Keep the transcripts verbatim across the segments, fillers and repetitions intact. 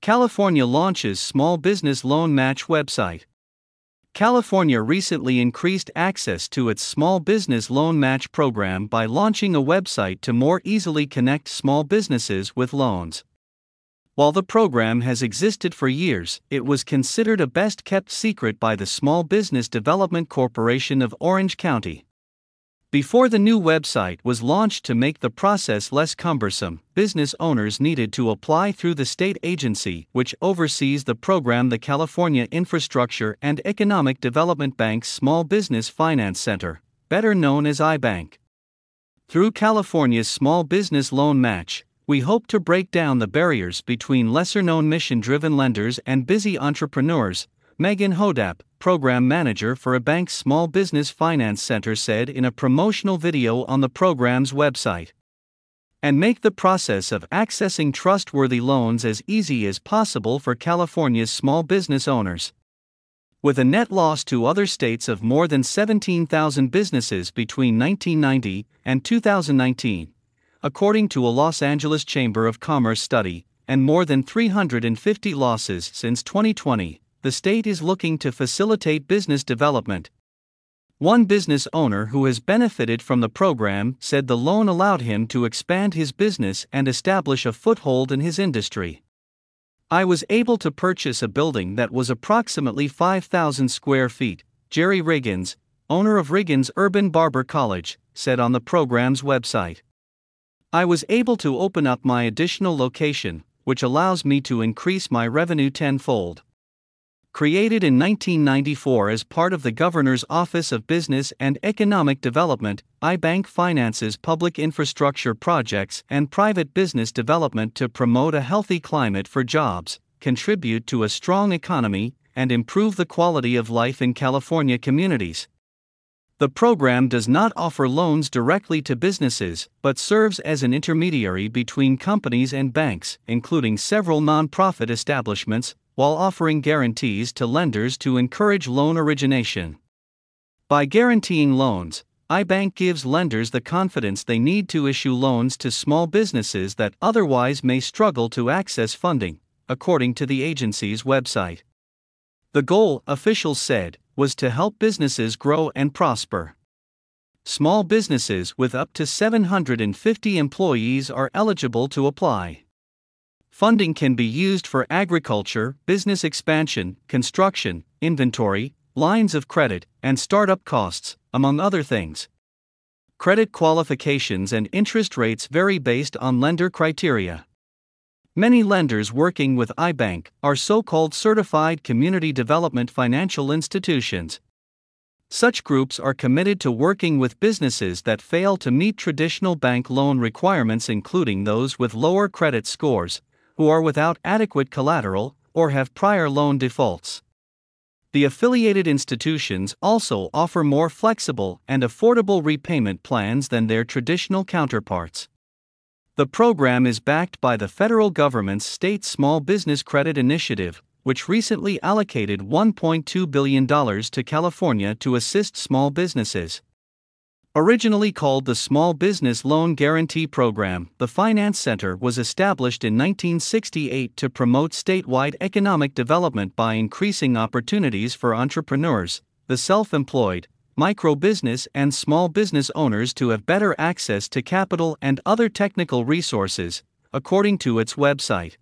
California launches small business loan match website. California recently increased access to its small business loan match program by launching a website to more easily connect small businesses with loans. While the program has existed for years, it was considered a best-kept secret by the Small Business Development Corporation of Orange County. Before the new website was launched to make the process less cumbersome, business owners needed to apply through the state agency which oversees the program, the California Infrastructure and Economic Development Bank's Small Business Finance Center, better known as iBank. Through California's Small Business Loan Match, we hope to break down the barriers between lesser-known mission-driven lenders and busy entrepreneurs, Megan Hodap, program manager for a bank's Small Business Finance Center, said in a promotional video on the program's website. And make the process of accessing trustworthy loans as easy as possible for California's small business owners. With a net loss to other states of more than seventeen thousand businesses between nineteen ninety and two thousand nineteen, according to a Los Angeles Chamber of Commerce study, and more than three hundred fifty losses since twenty twenty, the state is looking to facilitate business development. One business owner who has benefited from the program said the loan allowed him to expand his business and establish a foothold in his industry. I was able to purchase a building that was approximately five thousand square feet, Jerry Riggins, owner of Riggins Urban Barber College, said on the program's website. I was able to open up my additional location, which allows me to increase my revenue tenfold. Created in nineteen ninety-four as part of the Governor's Office of Business and Economic Development, iBank finances public infrastructure projects and private business development to promote a healthy climate for jobs, contribute to a strong economy, and improve the quality of life in California communities. The program does not offer loans directly to businesses, but serves as an intermediary between companies and banks, including several nonprofit establishments, while offering guarantees to lenders to encourage loan origination. By guaranteeing loans, iBank gives lenders the confidence they need to issue loans to small businesses that otherwise may struggle to access funding, according to the agency's website. The goal, officials said, was to help businesses grow and prosper. Small businesses with up to seven hundred fifty employees are eligible to apply. Funding can be used for agriculture, business expansion, construction, inventory, lines of credit, and startup costs, among other things. Credit qualifications and interest rates vary based on lender criteria. Many lenders working with iBank are so-called certified community development financial institutions. Such groups are committed to working with businesses that fail to meet traditional bank loan requirements, including those with lower credit scores, who are without adequate collateral, or have prior loan defaults. The affiliated institutions also offer more flexible and affordable repayment plans than their traditional counterparts. The program is backed by the federal government's State Small Business Credit Initiative, which recently allocated one point two billion dollars to California to assist small businesses. Originally called the Small Business Loan Guarantee Program, the Finance Center was established in nineteen sixty-eight to promote statewide economic development by increasing opportunities for entrepreneurs, the self-employed, micro-business and small business owners to have better access to capital and other technical resources, according to its website.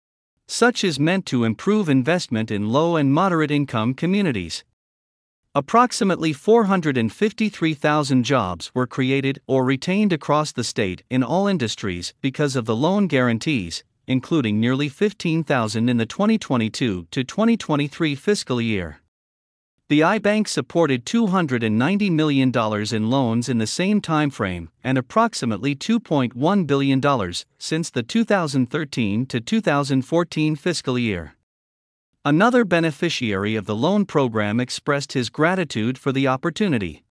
Such is meant to improve investment in low and moderate income communities. Approximately four hundred fifty-three thousand jobs were created or retained across the state in all industries because of the loan guarantees, including nearly fifteen thousand in the twenty twenty-two to twenty twenty-three fiscal year. The iBank supported two hundred ninety million dollars in loans in the same timeframe and approximately two point one billion dollars since the two thousand thirteen to two thousand fourteen fiscal year. Another beneficiary of the loan program expressed his gratitude for the opportunity.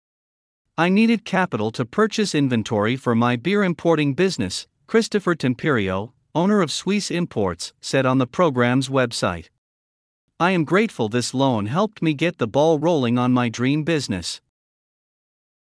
I needed capital to purchase inventory for my beer importing business, Christopher Temperio, owner of Suisse Imports, said on the program's website. I am grateful this loan helped me get the ball rolling on my dream business.